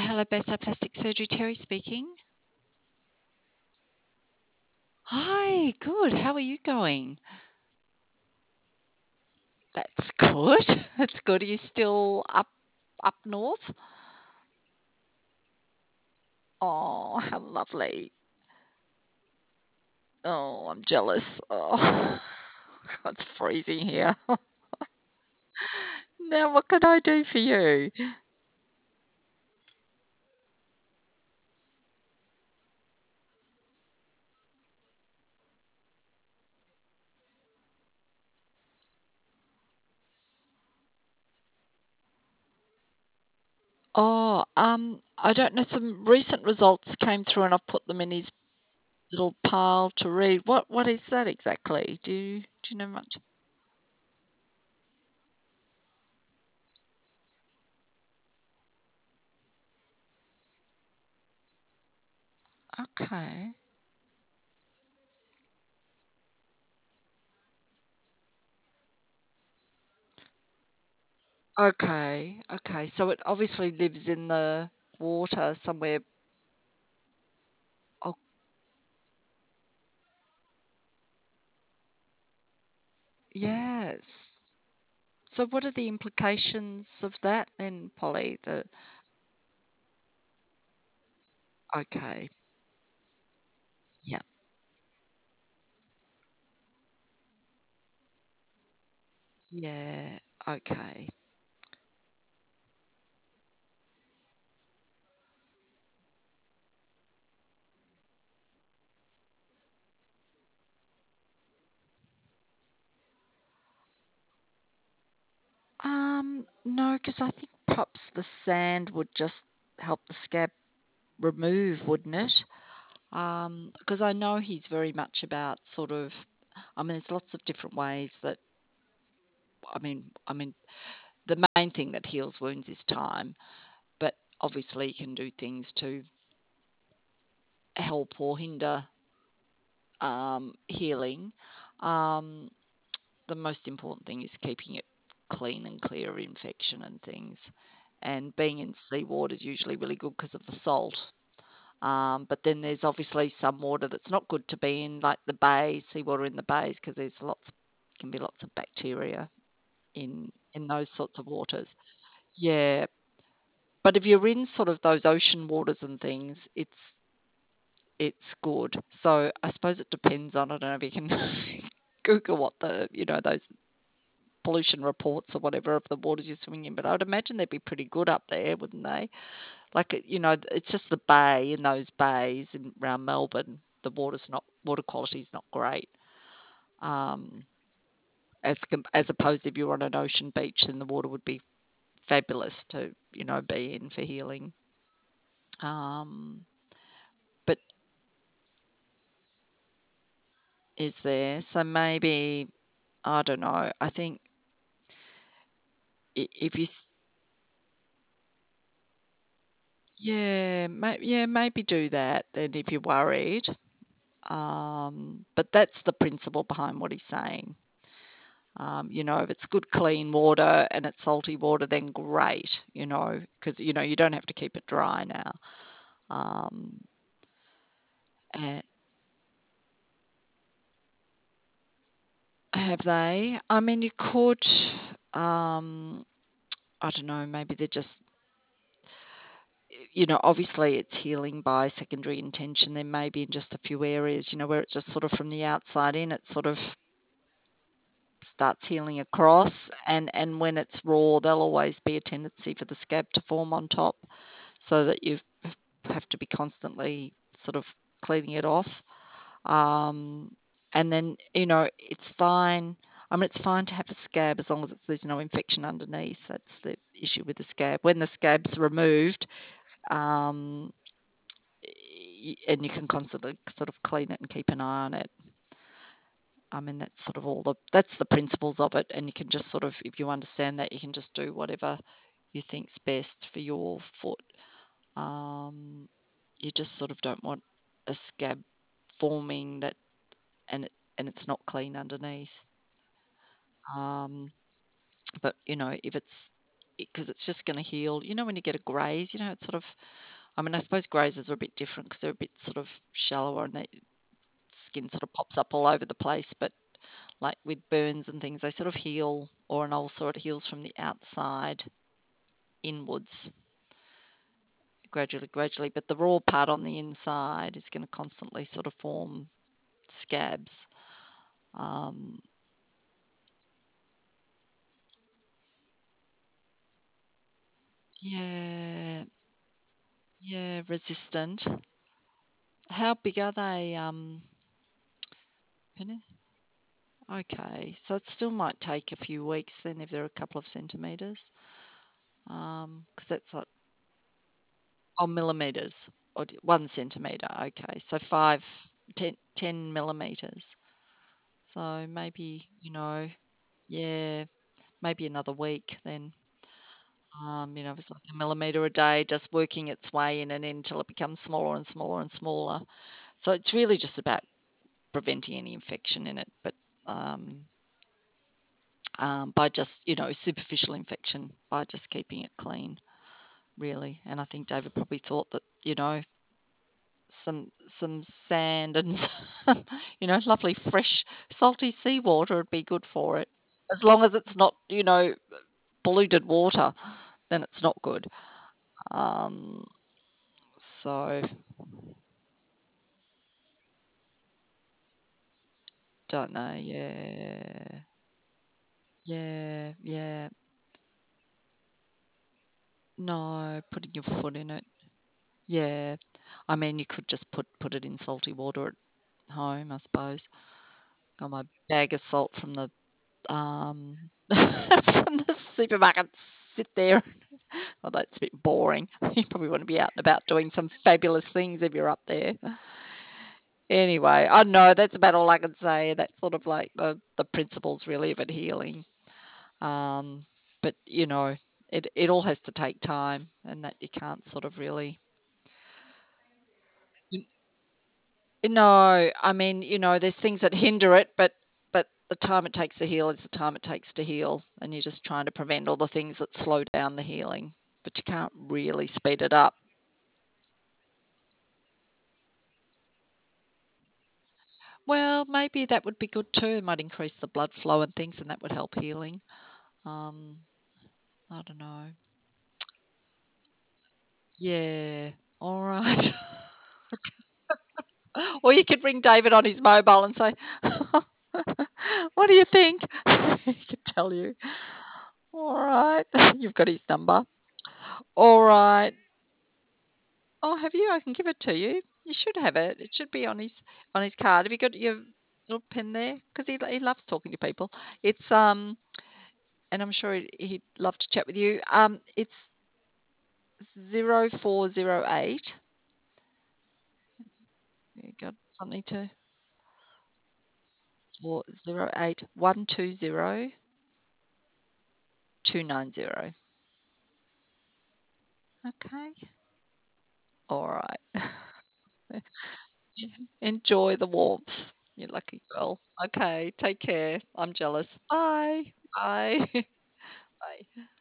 Hello, Bedside Plastic Surgery. Terry speaking. Hi, good. How are you going? That's good. That's good. Are you still up north? Oh, how lovely. Oh, I'm jealous. Oh, it's freezing here. Now, what can I do for you? Oh, I don't know. Some recent results came through, and I've put them in his little pile to read. What is that exactly? Do you know much? Okay. Okay, okay. So it obviously lives in the water somewhere. Oh, yes. So what are the implications of that then, Polly? Okay. Yeah. Yeah. Okay. No, because I think perhaps the sand would just help the scab remove, wouldn't it? Because I know he's very much about sort of, I mean, there's lots of different ways that, I mean, the main thing that heals wounds is time, but obviously you can do things to help or hinder healing. Um, the most important thing is keeping it clean and clear of infection and things. And being in seawater is usually really good because of the salt. But then there's obviously some water that's not good to be in, like the bay, seawater in the bays, because there's can be lots of bacteria in those sorts of waters. Yeah, but if you're in sort of those ocean waters and things, it's good. So I suppose it depends on, I don't know if you can Google what those pollution reports or whatever of the waters you're swimming in, but I would imagine they'd be pretty good up there, wouldn't they? Like, it's just the bay in those bays around Melbourne. The water quality is not great. Um, as opposed if you're on an ocean beach, then the water would be fabulous to, be in for healing. Um, but is there? So maybe, I don't know. I think if yeah, maybe do that then if you're worried. But that's the principle behind what he's saying. If it's good, clean water and it's salty water, then great, because, you don't have to keep it dry now. Um, and have they? I mean, you could, um, I don't know, maybe they're just, obviously it's healing by secondary intention. There may be in just a few areas, where it's just sort of from the outside in, it sort of starts healing across. And when it's raw, there'll always be a tendency for the scab to form on top so that you have to be constantly sort of cleaning it off. Um, and then, it's fine. I mean, it's fine to have a scab as long as there's no infection underneath. That's the issue with the scab. When the scab's removed, um, and you can constantly sort of clean it and keep an eye on it. I mean, that's sort of that's the principles of it. And you can just sort of, if you understand that, you can just do whatever you think's best for your foot. Um, you just sort of don't want a scab forming and it's not clean underneath. Um, but if it's because it's just going to heal. You know, when you get a graze, it's sort of, I mean, I suppose grazes are a bit different because they're a bit sort of shallower and the skin sort of pops up all over the place. But like with burns and things, they sort of heal, or an ulcer, it heals from the outside inwards gradually, gradually. But the raw part on the inside is going to constantly sort of form scabs. Um, yeah, yeah, resistant. How big are they? Penny? Okay, so it still might take a few weeks then if they're a couple of centimeters. Because that's like, oh, millimeters, or 1 centimeter. Okay, so 10 millimeters. So maybe, yeah, maybe another week then. If it's like a millimeter a day, just working its way in and in until it becomes smaller and smaller and smaller. So it's really just about preventing any infection in it, but um, by just, superficial infection, by just keeping it clean, really. And I think David probably thought that, some sand and lovely fresh salty seawater would be good for it. As long as it's not, polluted water, then it's not good. Um, so don't know. Yeah, yeah, yeah. No, putting your foot in it. Yeah, I mean, you could just put it in salty water at home, I suppose. Got my bag of salt from the from the supermarket. Sit there. Well, that's a bit boring. You probably want to be out and about doing some fabulous things if you're up there. Anyway, I know that's about all I can say. That's sort of like the principles really of it healing. Um, but it all has to take time, and that you can't sort of really. No, I mean, there's things that hinder it, but the time it takes to heal is the time it takes to heal, and you're just trying to prevent all the things that slow down the healing, but you can't really speed it up. Well, maybe that would be good too. It might increase the blood flow and things, and that would help healing. Um, I don't know. Yeah. All right. Or you could ring David on his mobile and say, "What do you think?" He could tell you. All right. You've got his number. All right. Oh, have you? I can give it to you. You should have it. It should be on his card. Have you got your little pen there? Because he loves talking to people. It's and I'm sure he'd love to chat with you. It's 0408. You got something to, or 08120290. Okay. All right. Enjoy the warmth. You lucky girl. Okay. Take care. I'm jealous. Bye. Bye. Bye.